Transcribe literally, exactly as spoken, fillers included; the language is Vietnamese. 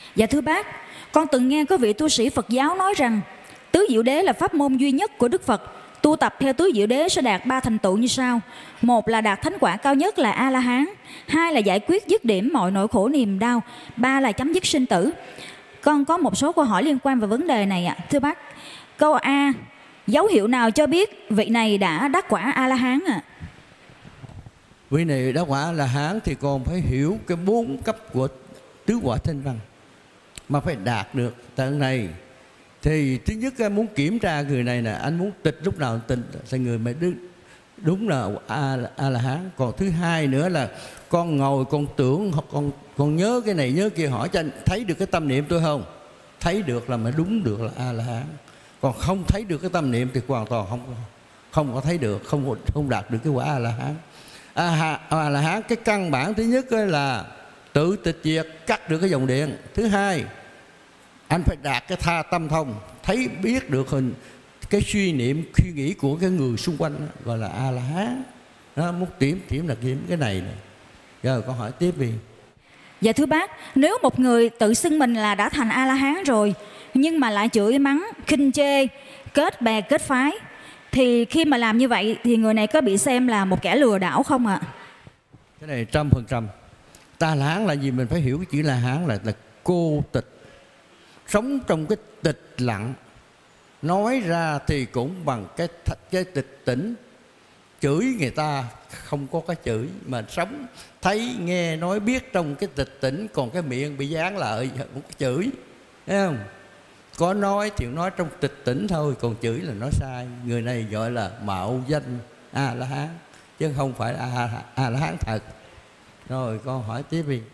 Dạ thưa bác, con từng nghe có vị tu sĩ Phật giáo nói rằng tứ diệu đế là pháp môn duy nhất của Đức Phật. Tu tập theo tứ diệu đế sẽ đạt ba thành tựu như sau: một là đạt thánh quả cao nhất là A La Hán, hai là giải quyết dứt điểm mọi nỗi khổ niềm đau, ba là chấm dứt sinh tử. Con có một số câu hỏi liên quan về vấn đề này ạ. Thưa bác, câu A, dấu hiệu nào cho biết vị này đã đắc quả A La Hán ạ? Vị này đắc quả A La Hán thì con phải hiểu cái bốn cấp của tứ quả thanh văn mà phải đạt được tận này. Thì thứ nhất anh muốn kiểm tra người này nè, anh muốn tịch lúc nào tịch thì người mới đúng, đúng là A, A La Hán. Còn thứ hai nữa là con ngồi con tưởng con con nhớ cái này nhớ kia, hỏi cho anh thấy được cái tâm niệm tôi không? Thấy được là mới đúng được là A La Hán. Còn không thấy được cái tâm niệm thì hoàn toàn không không có thấy được, không không đạt được cái quả A La Hán. A La Hán cái căn bản thứ nhất là tự tịch diệt, cắt được cái dòng điện. Thứ hai, anh phải đạt cái tha tâm thông, thấy biết được hình cái suy niệm suy nghĩ của cái người xung quanh đó, gọi là A La Hán. Nó muốn điểm điểm là điểm cái này nè. Giờ con hỏi tiếp đi. Dạ thưa bác, nếu một người tự xưng mình là đã thành A La Hán rồi nhưng mà lại chửi mắng, khinh chê, kết bè kết phái, thì khi mà làm như vậy thì người này có bị xem là một kẻ lừa đảo không ạ? Cái này trăm phần trăm. Ta La Hán là gì? Mình phải hiểu cái chữ La Hán là là cô tịch, sống trong cái tịch lặng, nói ra thì cũng bằng cái cái tịch tỉnh, chửi người ta không có cái chửi, mà sống thấy nghe nói biết trong cái tịch tỉnh, còn cái miệng bị dán lại không có chửi, thấy không? Có nói thì nói trong tịch tỉnh thôi, còn chửi là nói sai. Người này gọi là mạo danh A La Hán chứ không phải A La Hán thật. Rồi con hỏi tiếp đi.